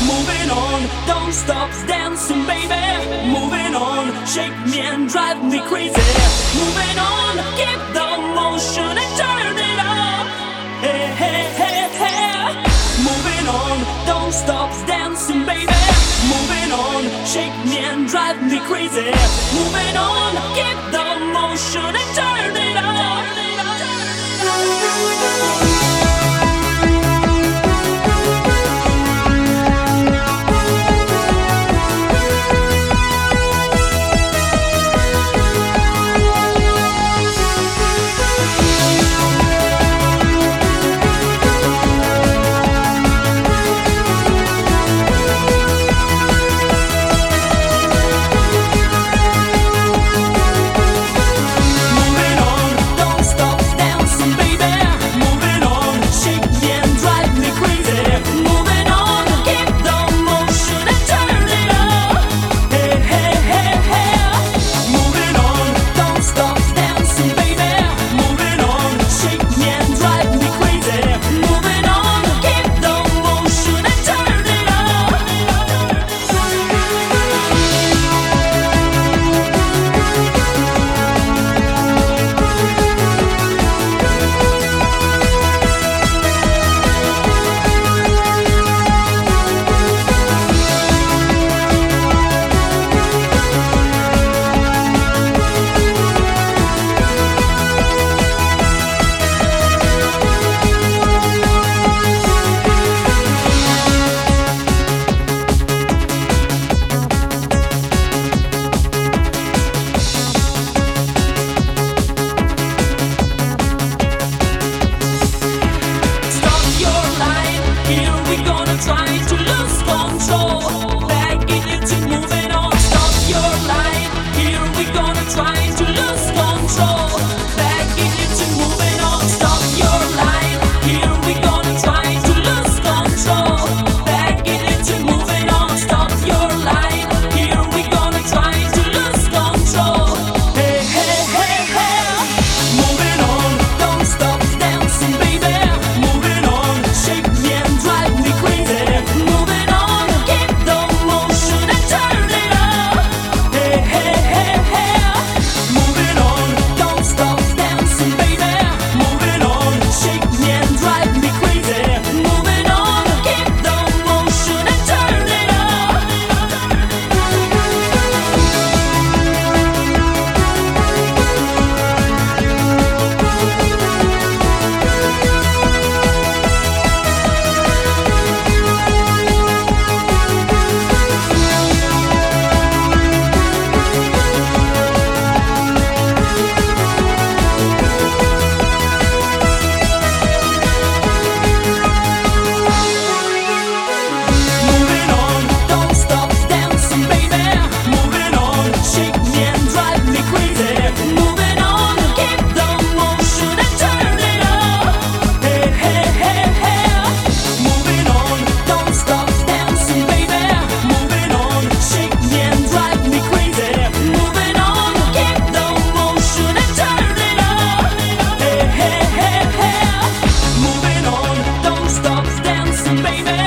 Moving on, don't stop dancing, baby. Moving on, shake me and drive me crazy. Moving on, keep the motion and turn it up. Hey, hey, hey, hey. Moving on, don't stop dancing, baby. Moving on, shake me and drive me crazy. Moving on, keep the motion and turn it up. Baby